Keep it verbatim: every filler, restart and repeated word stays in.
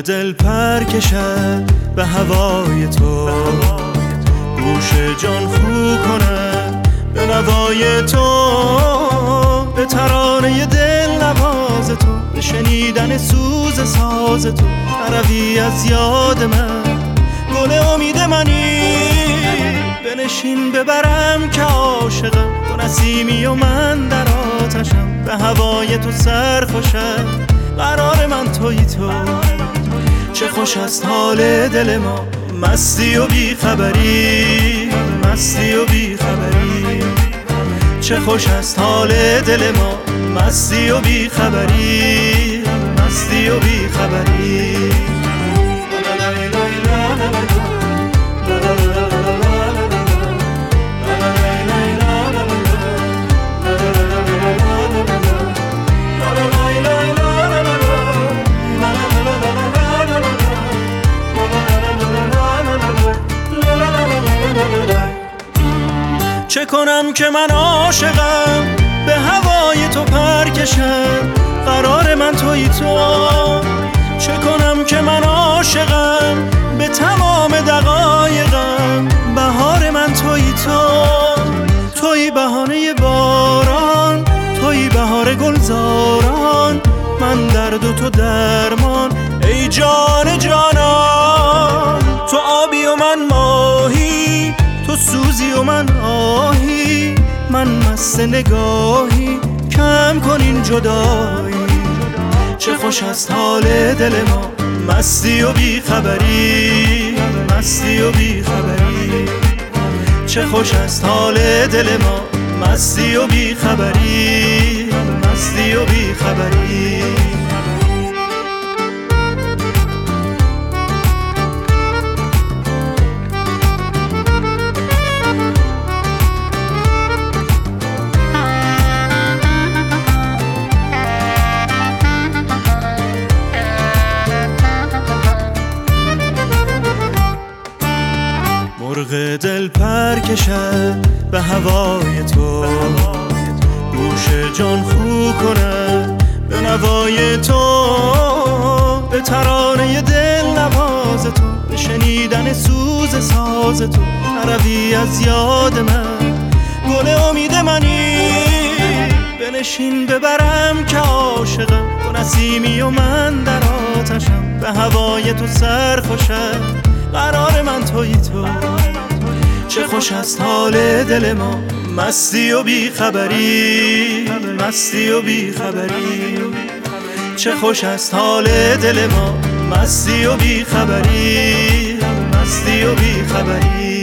دل پر کشد به هوای تو، گوش جان خو کند به نوای تو، به ترانه دل نواز تو، به شنیدن سوز ساز تو. نروی از یاد من، گل امید منی، بنشین ببرم که عاشقم. تو نسیمی و من در آتشم، به هوای تو سرخوشم، قرار من تویی تو. چه خوش است حال دل ما، مستی و بی خبری، مستی و بی خبری. چه خوش است حال دل ما، مستی و بی خبری، مستی و بی خبری. چه کنم که من عاشقم، به هوای تو پر کشم، قرار من تویی تو. چه کنم که من عاشقم، به تمام دقایقم، بهار من تویی تو. تویی بهانه باران، تویی بهار گلزاران، من درد و تو درمان، ای جان جانان. تو آبی و من ماهی، تو سوزی و من آهی، من مست نگاهی، کم کن این جدایی. چه خوش است حال دل ما، مستی و بی خبری، مستی و بی خبری. چه خوش است حال دل ما، مستی و بی خبری، مستی و بی خبری. مرغ دل پر کشد به هوای تو، گوش جان خو کند به نوای تو، به ترانه دل نواز تو، به شنیدن سوز ساز تو. نروی از یاد من، گل امید منی، بنشین ببرم که عاشقم. تو نسیمی و من در آتشم، به هوای تو سرخوشم، قرار من تویی تو. چه خوش است حال دل ما، مستی و بی خبری، مستی و بی خبری. چه خوش است حال دل ما، مستی و بی خبری، مستی و بی خبری.